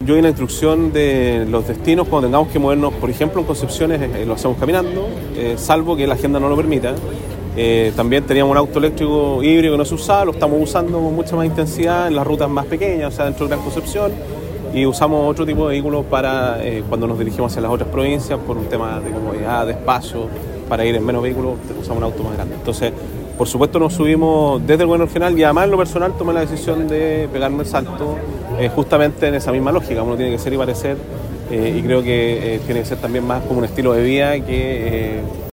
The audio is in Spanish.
yo en la instrucción de los destinos, cuando tengamos que movernos, por ejemplo, en Concepción, lo hacemos caminando, salvo que la agenda no lo permita. También teníamos un auto eléctrico híbrido que no se usaba, lo estamos usando con mucha más intensidad en las rutas más pequeñas, o sea, dentro de Gran Concepción, y usamos otro tipo de vehículos para cuando nos dirigimos hacia las otras provincias, por un tema de comodidad, de espacio, para ir en menos vehículos, usamos un auto más grande. Entonces, por supuesto, nos subimos desde el gobierno regional y además en lo personal tomé la decisión de pegarme el salto justamente en esa misma lógica. Uno tiene que ser y parecer y creo que tiene que ser también más como un estilo de vida que